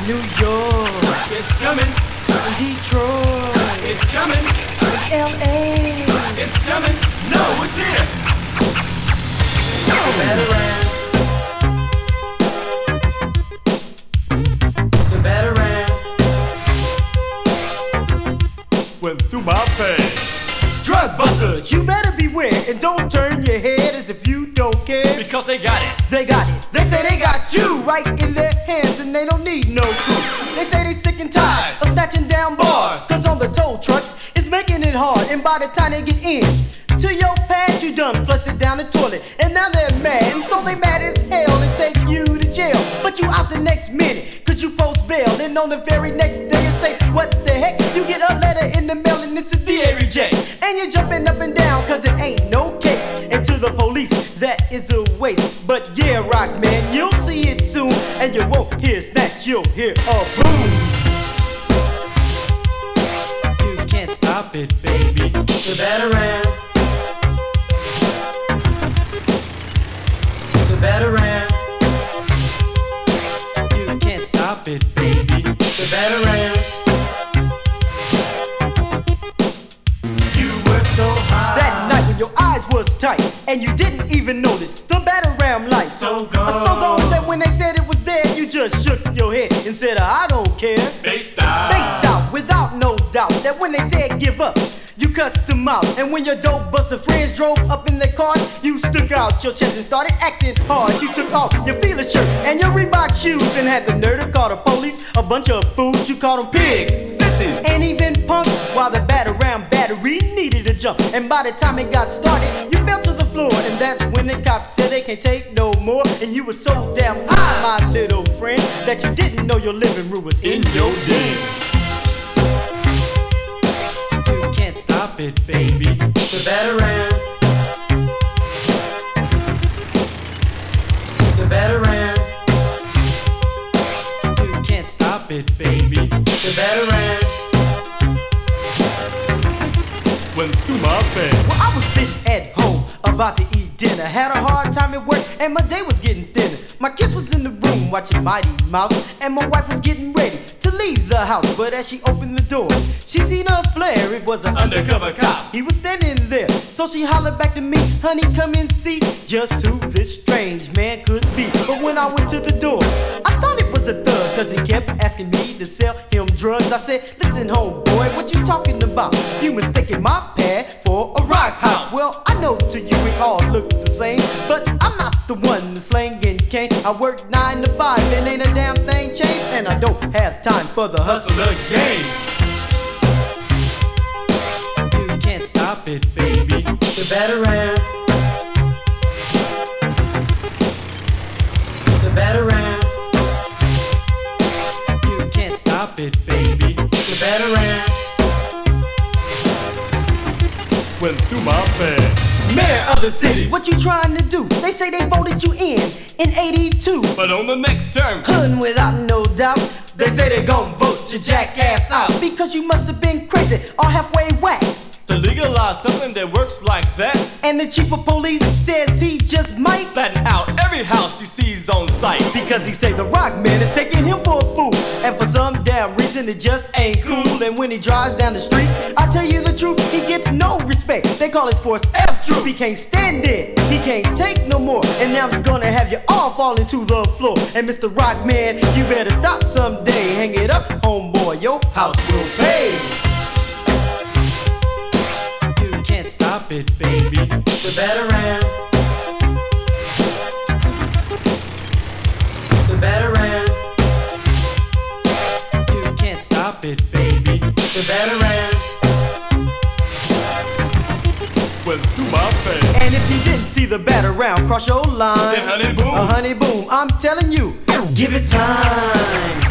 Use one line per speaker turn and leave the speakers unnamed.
New York,
It's coming.
in Detroit,
It's coming.
in LA.
It's coming. No, it's here.
The Batarang. The Batarang.
Went through my page.
Drug busters, you better beware and don't turn your head as if you don't care.
Because they got it.
They got it. They say they got you right in their hands and they don't need no proof. They say they sick and tired of snatching down bars. Cause on the tow trucks, it's making it hard. And by the time they get in to your pad, you done flush it down the toilet. And now they're mad, and so they mad as hell and take you to jail. But you out the next minute, cause you post bail. And on the very next day you say, what the heck? You get a letter in the mail and it's a DA reject. And you're jumping up and down cause it ain't no case. And to the police, that is a waste. But yeah, rock man, you'll see it soon. And you won't hear snatch, you'll hear a boom. You can't stop it, baby. The Batarang. The Batarang. You can't stop it, baby. The Batarang. You were so high that night when your eyes was tight and you didn't even notice the Batarang light.
So gone.
So gone that when they said it was there, you just shook your head and said, I don't care.
They stopped.
They stopped without no doubt that when they said give up, you cussed them out. And when your dope buster friends drove up in their cars, you stuck out your chest and started acting hard. You took off your Fila shirt and your Reebok shoes and had the nerve to call the police a bunch of fools. You called them pigs,
Sissies.
and even punks, while the Batarang battery needed a jump. And by the time it got started, you fell to the floor. And that's when the cops said they can't take no more. And you were so damn high, my little friend, that you didn't know your living room was in your den. You can't stop it, baby. The Batarang. The Batarang. You can't stop it, baby. The Batarang.
Went through my page.
Well, I was sitting at home about to eat dinner. Had a hard time at work and my day was getting thinner. My kids was in the room watching Mighty Mouse, and my wife was getting ready to leave the house. But as she opened the door, she seen a flare. It was an
Undercover cop.
He was standing there, so she hollered back to me, honey, come and see just who this strange man could be. But when I went to the door, I thought it was a thug, cause he kept asking me to sell him drugs. I said, listen, homeboy, what you talking about? You mistaken my pad for a rock house. Well, I know to you we all look the same, but I'm not the one slanging cane. I work 9 to 5 and ain't a damn thing changed, and I don't have time for the hustler's game. You can't stop it, baby. The Batarang. The Batarang. You can't stop it, baby. The Batarang.
Went through my page.
Mayor of the city, what you trying to do? They say they voted you in 82.
But on the next term,
And without no doubt, they say they gon' vote your jackass out. Because you must have been crazy or halfway whack.
to legalize something that works like that,
And the chief of police says he just might
flatten out every house he sees on sight.
because he say the rock man is taking him for a fool. And for some damn reason it just ain't cool. And when he drives down the street, I tell you the truth, he gets no respect. They call his force F Troop. He can't stand it, he can't take no more. And now he's gonna have you all falling to the floor. And Mr. Rock Man, you better stop someday. Hang it up, homeboy, your house will pay. You can't stop it, baby. The Batarang. The Batarang. You can't stop it, baby. The Batarang.
Went through my face.
And if you didn't see the Batarang cross your line,
Then honey boom.
honey boom, I'm telling you, give it time.